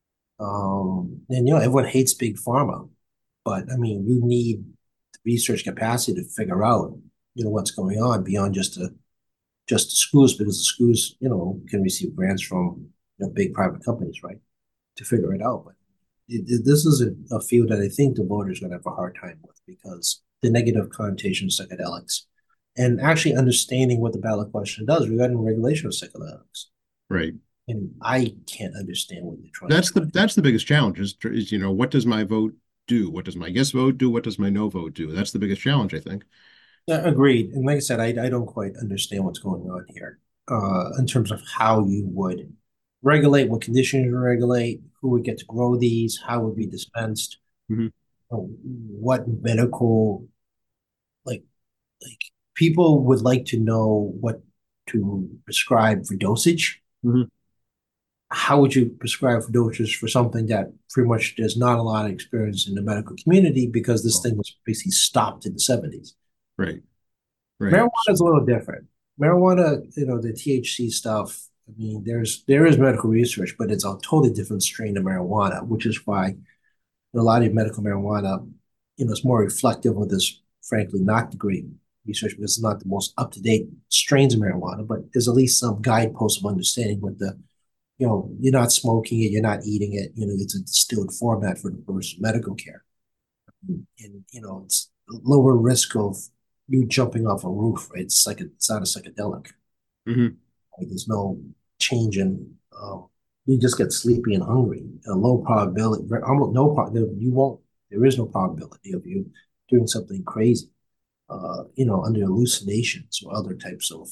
And everyone hates big pharma, but I mean, you need the research capacity to figure out, what's going on beyond just the schools, because the schools, can receive grants from big private companies, right, to figure it out. But this is a field that I think the voters are going to have a hard time with because the negative connotation of psychedelics and actually understanding what the ballot question does regarding regulation of psychedelics. Right. And I can't understand what they're trying to That's do. the biggest challenge is what does my vote do? What does my yes vote do? What does my no vote do? That's the biggest challenge, I think. Yeah, agreed. And like I said, I don't quite understand what's going on here in terms of how you would regulate, what conditions you regulate, who would get to grow these, how would be dispensed, Hmm. what medical like like people would like to know what to prescribe for dosage. Hmm. How would you prescribe for dosage for something that pretty much there's not a lot of experience in the medical community because this Oh, thing was basically stopped in the 70s? right. Right. Marijuana is a little different. Marijuana, the THC stuff. I mean, there is medical research, but it's a totally different strain of marijuana, which is why a lot of medical marijuana, it's more reflective of this, frankly, not the great research because it's not the most up to date strains of marijuana, but there's at least some guideposts of understanding what you're not smoking it, you're not eating it, it's a distilled format for the person's medical care. And, it's lower risk of you jumping off a roof, right? It's not a psychedelic. Hmm. Like there's no change in, you just get sleepy and hungry. A low probability, almost no probability, you won't, there is no probability of you doing something crazy, under hallucinations or other types of,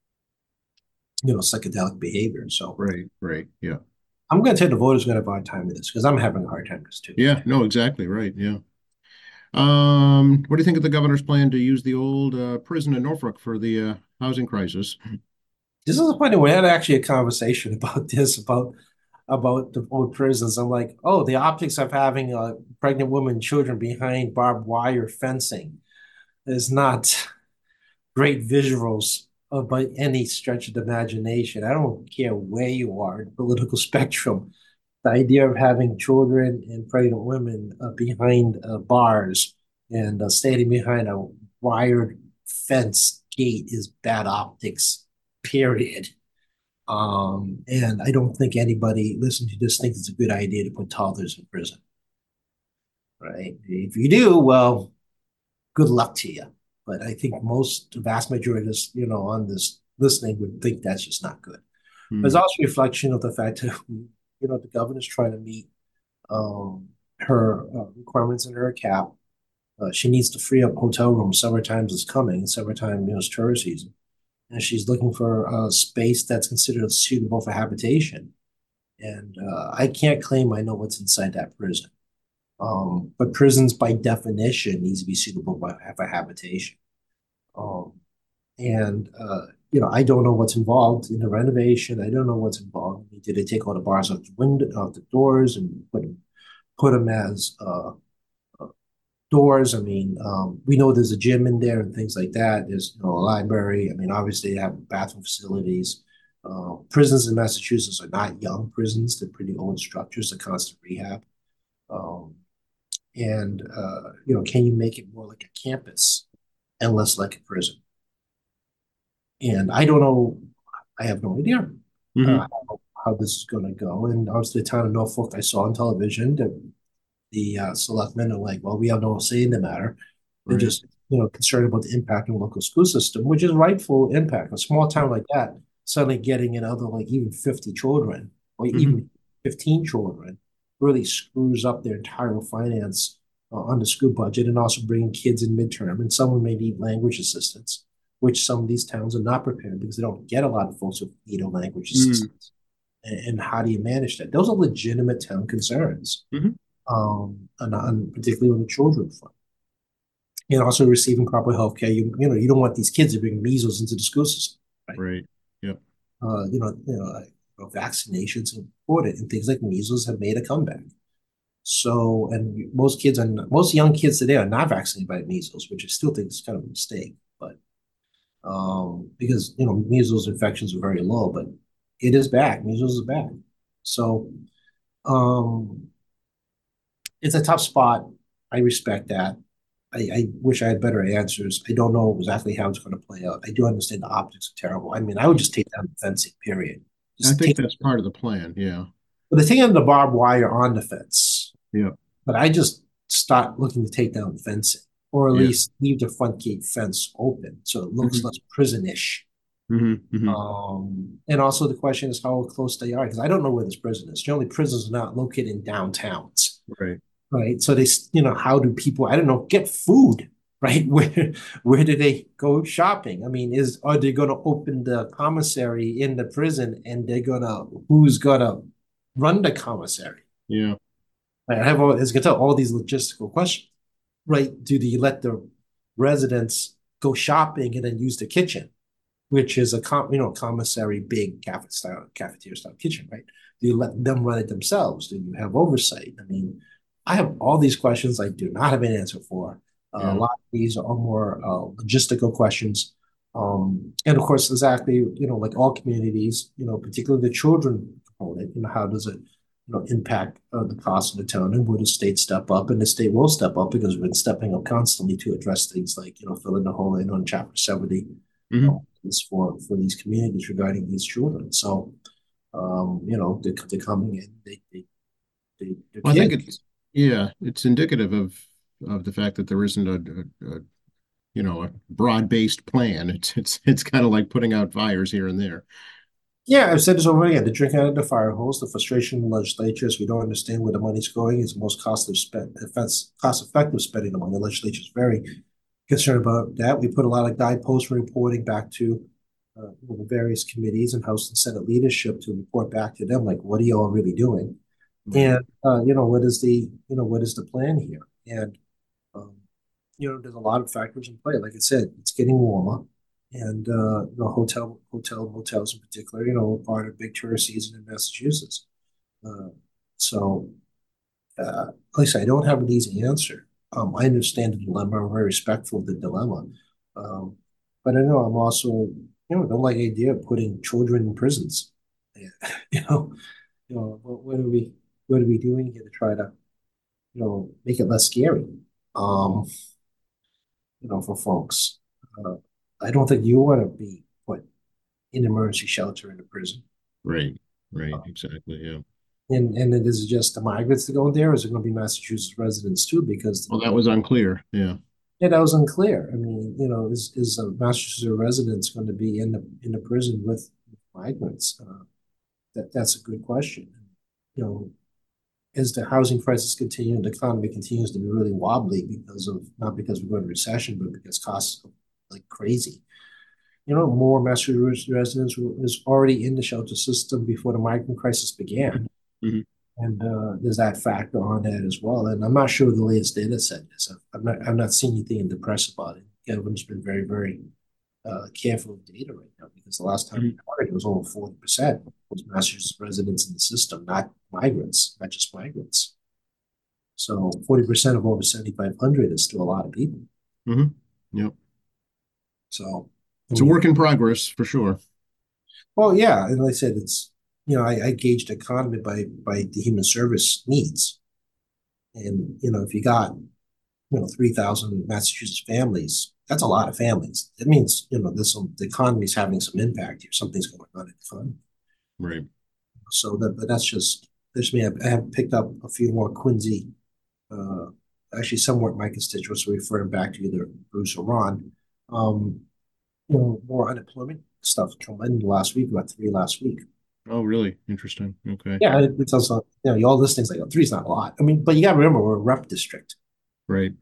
psychedelic behavior. So Right. Right. Yeah. I'm going to tell the voters going to have a hard time with this because I'm having a hard time with this too. Yeah. No, exactly. Right. Yeah. What do you think of the governor's plan to use the old prison in Norfolk for the housing crisis? This is funny. We had actually a conversation about this, about the old prisons. I'm like, oh, the optics of having a pregnant woman and children behind barbed wire fencing is not great visuals by any stretch of the imagination. I don't care where you are in the political spectrum. The idea of having children and pregnant women behind bars and standing behind a wired fence gate is bad optics, period. And I don't think anybody listening to this thinks it's a good idea to put toddlers in prison, right? If you do, well, good luck to you. But I think the vast majority of this, on this listening would think that's just not good. There's Hmm. also a reflection of the fact that, the governor's trying to meet her requirements in her cap. She needs to free up hotel rooms. Summertime is coming. Summertime, it's tourist season. And she's looking for a space that's considered suitable for habitation. And I can't claim I know what's inside that prison. But prisons, by definition, needs to be suitable for habitation. Um, and I don't know what's involved in the renovation. I don't know what's involved. Did they take all the bars off the window, off the doors, and put put them as doors. I mean, we know there's a gym in there and things like that. There's, a library. I mean, obviously they have bathroom facilities. Prisons in Massachusetts are not young prisons; they're pretty old structures, a constant rehab. Um, and can you make it more like a campus and less like a prison? And I don't know. I have no idea Hmm. how this is going to go. And obviously, the town of Norfolk, I saw on television that the selectmen are like, well, we have no say in the matter. They're Right. just, concerned about the impact on the local school system, which is rightful impact. A small town like that, suddenly getting another like even 50 children or Hmm. even 15 children really screws up their entire finance on the school budget, and also bringing kids in midterm. And someone may need language assistance, which some of these towns are not prepared because they don't get a lot of folks with need a language Mm. assistance. And how do you manage that? Those are legitimate town concerns, Hmm. and particularly on the children front. And also receiving proper health care. You don't want these kids to bring measles into the school system, right? Right. Yep. Vaccinations are important, and things like measles have made a comeback. So, and most young kids today are not vaccinated by measles, which I still think is kind of a mistake. But because measles infections are very low, but it is back. Measles is back. So, um, it's a tough spot. I respect that. I wish I had better answers. I don't know exactly how it's going to play out. I do understand the optics are terrible. I mean, I would just take down the fencing, period. I Just think take that's part of the plan. Yeah. but the thing on the barbed wire on the fence. Yep. But I just start looking to take down fencing, or at Yeah. least leave the front gate fence open so it looks Hmm. less prison-ish. Hmm. Hmm. And also the question is how close they are, because I don't know where this prison is. Generally, prisons are not located in downtowns, Right. right? So how do people, I don't know, get food, right? Where do they go shopping? I mean, are they going to open the commissary in the prison, and who's gonna run the commissary? Yeah. Like, I have all, as you can tell, all these logistical questions, right? Do you let the residents go shopping and then use the kitchen, which is commissary big cafeteria style kitchen, right? Do you let them run it themselves? Do you have oversight? I mean, I have all these questions I do not have an answer for. A Yeah. lot of these are more logistical questions. And of course, exactly, like all communities, particularly the children component, how does it, impact the cost of the town, and would the state step up? And the state will step up because we've been stepping up constantly to address things like, filling the hole in on Chapter 70 Hmm. is for these communities regarding these children. So, they're coming in, they're Well, I think kids. it's yeah, it's indicative of the fact that there isn't a broad-based plan. It's kind of like putting out fires here and there. Yeah, I've said this already. The drink out of the fire hose, the frustration in the legislature is we don't understand where the money's going. It's the most cost effective spending the money. The legislature is very concerned about that. We put a lot of guideposts reporting back to the various committees and House and Senate leadership to report back to them, like, what are y'all really doing? Right. And what is the plan here? And um, there's a lot of factors in play. Like I said, it's getting warmer, and hotels in particular, are part of big tourist season in Massachusetts. Uh, so, like I said, I don't have an easy answer. I understand the dilemma. I'm very respectful of the dilemma, um, but I know I'm also, don't like the idea of putting children in prisons. Yeah. you know, what are we doing here to try to, make it less scary? Um, for folks. Uh, I don't think you want to be put in emergency shelter in a prison. Right. Right. Exactly. Yeah. And it is just the migrants that go in there, or is it going to be Massachusetts residents too? Because Well, that was unclear. Yeah. that was unclear. I mean, is a Massachusetts residents going to be in the prison with migrants? That's a good question. You know, as the housing crisis continues, the economy continues to be really wobbly because of not because we're going to recession, but because costs are like crazy. More Massachusetts residents was already in the shelter system before the migrant crisis began. Hmm. And there's that factor on that as well. And I'm not sure the latest data set is. I've not seen anything in the press about it. Kevin's been very, very careful with data right now because the last time we Hmm. heard it was over 40% was Massachusetts residents in the system, not migrants, not just migrants. So 40% of over 7,500 is still a lot of people. Hmm. Yep. So, I It's a mean, work in progress for sure. well, yeah, and like I said, it's I gauge the economy by the human service needs, and if you got 3,000 Massachusetts families, that's a lot of families. It means the economy is having some impact here. Something's going on in the economy. Right. So but that's me. I have picked up a few more Quincy, uh, actually somewhat my constituents, referring back to either Bruce or Ron. Um, more unemployment stuff come in last week, about three last week. Oh, really? Interesting. Okay. Yeah, it's also, all these things like, three's not a lot. I mean, but you got to remember we're a rep district. Right.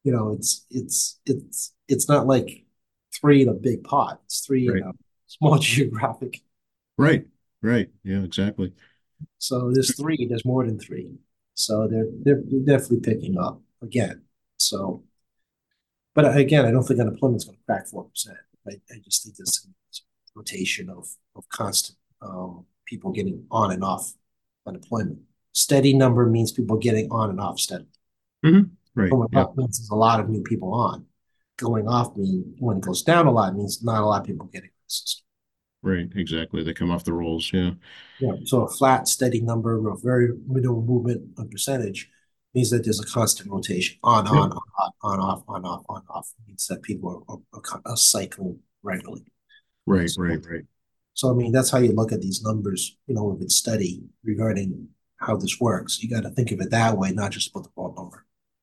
It's not like three in a big pot. It's three in Right. a small geographic. Right. Right. Yeah, exactly. So there's three, there's more than three. So they're definitely picking up again. So, but again, I don't think unemployment's going to crack 4%. I just think there's some rotation of constant people getting on and off unemployment. Steady number means people getting on and off steady. Hmm. Right. Going Yeah. up means there's a lot of new people on. Going off means when it goes down a lot means not a lot of people getting the system. Right. Exactly. They come off the rolls. Yeah. Yeah. So a flat, steady number of very minimal movement on percentage means that there's a constant rotation Yep. on, off, on, off, on, off. It means that people are cycling regularly. Right. So, Right. Right. so, I mean, that's how you look at these numbers, if it's steady regarding how this works. You got to think of it that way, not just about the ball number.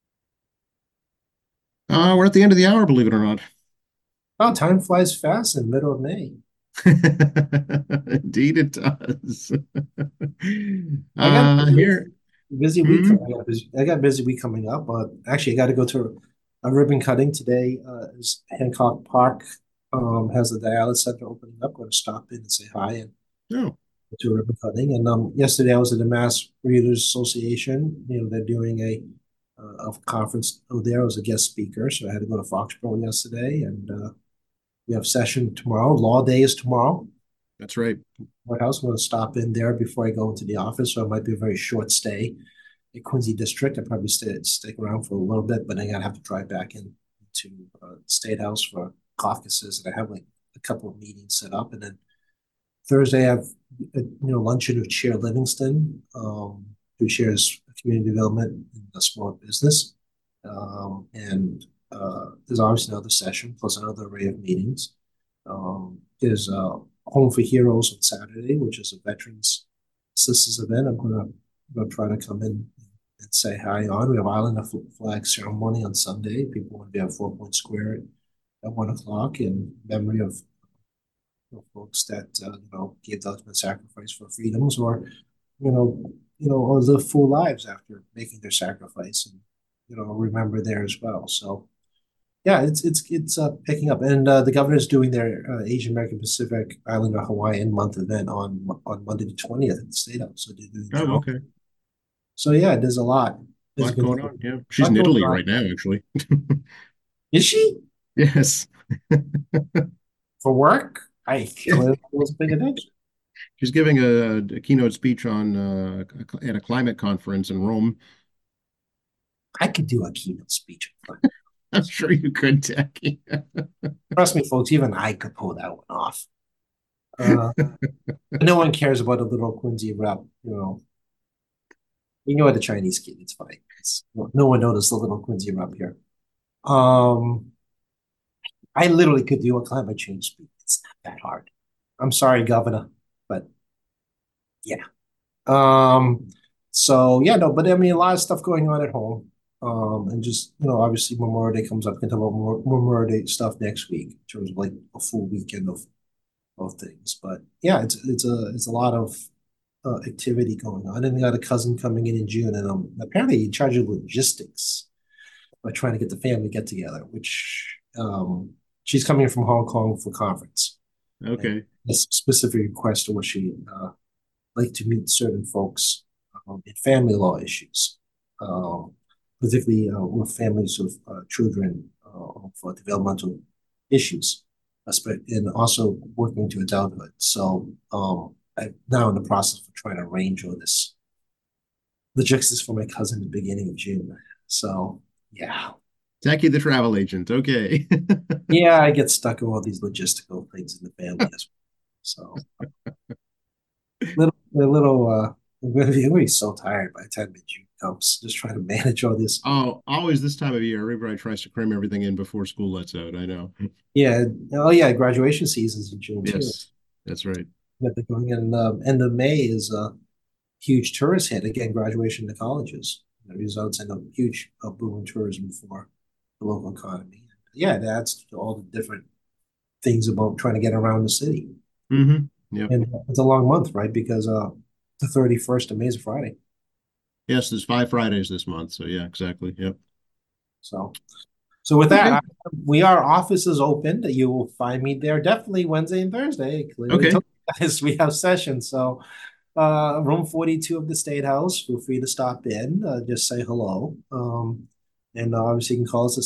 We're at the end of the hour, believe it or not. Oh, time flies fast in the middle of May. Indeed, it does. I got a Here. busy week. Hmm. I got a busy week coming up. Actually, I got to go to a ribbon cutting today. As Hancock Park has a dialysis center opening up. I'm going to stop in and say hi and Oh, go to a ribbon cutting. And yesterday I was at the Mass Readers Association. They're doing a conference there. I was a guest speaker, so I had to go to Foxborough yesterday. And we have session tomorrow. Law day is tomorrow. that's right. White House. I'm going to stop in there before I go into the office, so it might be a very short stay at Quincy District. I probably stick around for a little bit, but then I have to drive back in to State House for caucuses, and I have like a couple of meetings set up, and then Thursday I have luncheon with Chair Livingston, who shares community development in the small business, and there's obviously another session plus another array of meetings. There's Home for Heroes on Saturday, which is a veterans assistance event. I'm gonna try to come in and say hi on. We have Island of Flag ceremony on Sunday. People want to be at 4 Point Square at 1 o'clock in memory of folks that gave the ultimate sacrifice for freedoms, or or live full lives after making their sacrifice, and remember there as well. So yeah, it's picking up, and the governor's doing their Asian American Pacific Islander Hawaiian month event on Monday the 20th at the State House. So they're doing their Oh, own. okay. So yeah, there's a lot. A There's lot been going a on. Yeah. She's in lot going Italy on. right now, actually. Is she Yes. for work? I clearly wasn't paying attention. She's giving a keynote speech on at a climate conference in Rome. I could do a keynote speech. I'm sure you could, Jackie. Trust me, folks. Even I could pull that one off. Uh, no one cares about a little Quincy rep. You know what the Chinese kid. It's fine. No one noticed the little Quincy rep here. Um, I literally could do a climate change speech. It's not that hard. I'm sorry, Governor, but yeah. Um, so yeah, no, but I mean, a lot of stuff going on at home. And just obviously Memorial Day comes up. We can talk about more Memorial Day stuff next week in terms of like a full weekend of things. But yeah, it's a lot of activity going on. And we got a cousin coming in June, and I'm apparently in charge of logistics by trying to get the family get together. Which she's coming from Hong Kong for conference, and Okay. a specific request to what she like to meet certain folks in family law issues, particularly with families of children for developmental issues, and also working to adulthood. So I'm now in the process of trying to arrange all this logistics for my cousin at the beginning of June. So yeah. Jackie the travel agent. Okay. Yeah, I get stuck in all these logistical things in the family as well. So I'm gonna be so tired by the time mid June comes, just trying to manage all this. Oh, always this time of year, everybody tries to cram everything in before school lets out. I know. Yeah, oh yeah, graduation season's in June too. Yes, that's right. Yeah, they're going in. End of May is a huge tourist hit. Again, graduation to colleges. It results in a huge boom in tourism for the local economy. Yeah, it adds to all the different things about trying to get around the city. Yep. And it's a long month, right? Because the 31st of May is a Friday. Yes, there's 5 Fridays this month. So yeah, exactly. Yep. So so with that, Okay. our office is open. You will find me there definitely Wednesday and Thursday. I clearly Okay. told you guys we have sessions. So room 42 of the State House. Feel free to stop in. Just say hello. And obviously you can call us at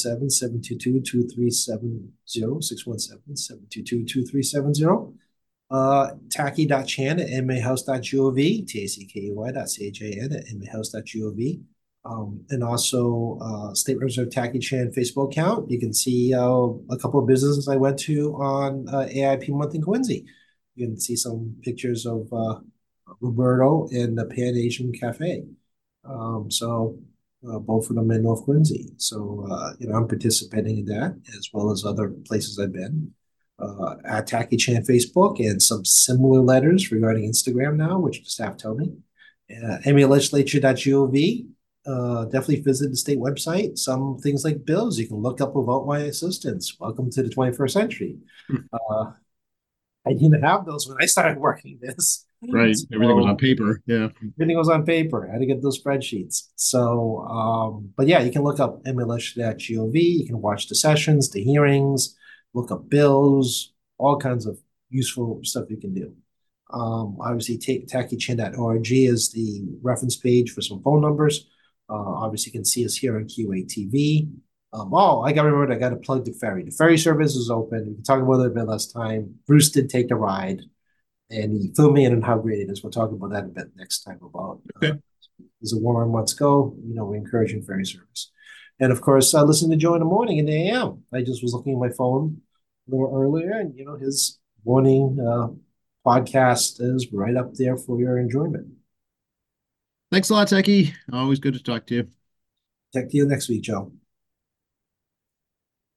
617-722-2370, 617-722-2370. Tacky.chan at nmahouse.gov, tacky.chan at nmahouse.gov. And also State Representative Tacky Chan Facebook account. You can see a couple of businesses I went to on AIP Month in Quincy. You can see some pictures of Roberto in the Pan Asian Cafe. So both of them in North Quincy. So I'm participating in that as well as other places I've been. At Tacky Chan Facebook and some similar letters regarding Instagram now, which the staff told me. MALegislature.gov. Definitely visit the state website. Some things like bills you can look up without my assistance. Welcome to the 21st century. Uh, I didn't have those when I started working this. Right. Everything was on So paper. Yeah. everything was on paper. I had to get those spreadsheets. So, but yeah, you can look up MLS.gov. You can watch the sessions, the hearings, look up bills, all kinds of useful stuff you can do. Obviously, tackychin.org is the reference page for some phone numbers. Obviously, you can see us here on QATV. I got to remember, I got to plug the ferry. The ferry service is open. We can talk about it a bit less time. Bruce did take the ride and he filled me in on how great it is. We'll talk about that a bit next time about Okay. as the warmer months go, we're encouraging ferry service. And of course, listen to Joe in the morning in the AM. I just was looking at my phone a little earlier, and his morning podcast is right up there for your enjoyment. Thanks a lot, Techie. Always good to talk to you. Talk to you next week, Joe.